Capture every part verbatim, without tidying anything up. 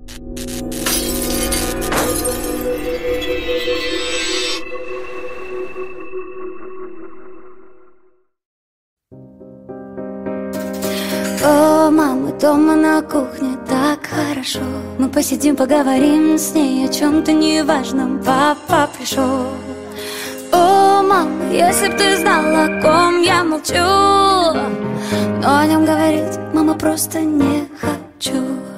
О, мама, дома на кухне так хорошо. Мы посидим, поговорим с ней о чем-то неважном. Папа пришел. О, мама, если б ты знала, о ком я молчу, но о нем говорить, мама, просто не хочу.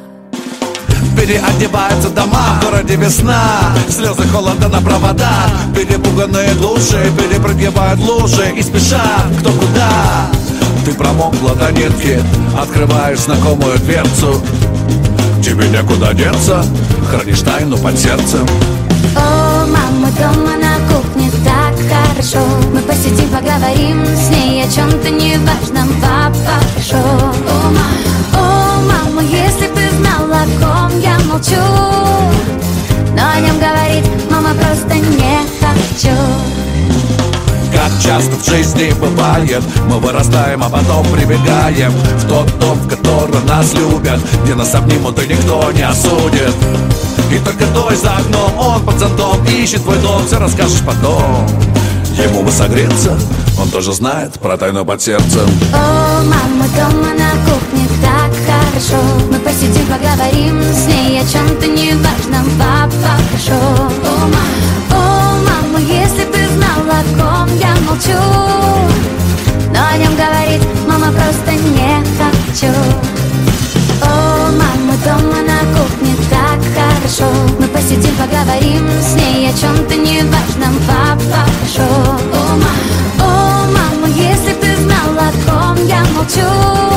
Переодеваются дома, в городе весна, слезы холода на проводах. Перепуганные души перепрыгивают лужи и спешат кто куда. Ты промокла до нитки, открываешь знакомую дверцу. Тебе некуда деться, хранишь тайну под сердцем. О, мама, дома на кухне так хорошо. Мы посидим, поговорим с ней о чем-то неважном. Папа пришел. О, мама, о, мама, если б ты знала, о ком я молчу, но о нем говорить, мама, просто не хочу. Как часто в жизни бывает, мы вырастаем, а потом прибегаем в тот дом, в котором нас любят, где нас обнимут и никто не осудит. И только дождь за окном, он под зонтом ищет твой дом, все расскажешь потом. Ему бы согреться, он тоже знает про тайну под сердцем. О, мама, дома на кухне так хорошо. Мы посидим, поговорим с ней о чем-то неважном. Папа пришел. О, мама, о, мама, если б ты знала, о ком я молчу, но о нем говорить, мама, просто не хочу. О, мама, дома на кухне так хорошо. Мы посидим, поговорим с ней о чем-то неважном. Папа пришел. О, мама, о, мама, если б ты знала, о ком я молчу,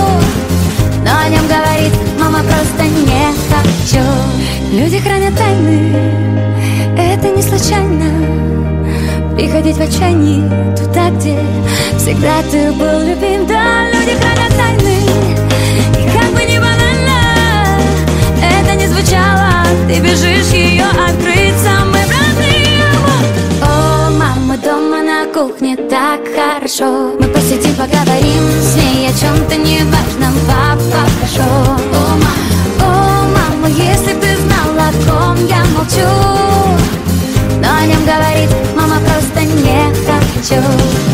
но о нем говорить, мама, просто не хочу. Люди хранят тайны, это не случайно. Приходить в отчаянии туда, где всегда ты был любим. Да, люди хранят тайны, и как бы ни банально это не звучало, ты бежишь ее открыть самым родным. О, мама, дома на кухне так хорошо. Мы посидим, поговорим с ней о чем-то неважном. Папа пришел. О, мама, о, мама, если б ты знала, о ком я молчу, но о нем говорить, мама, просто не хочу.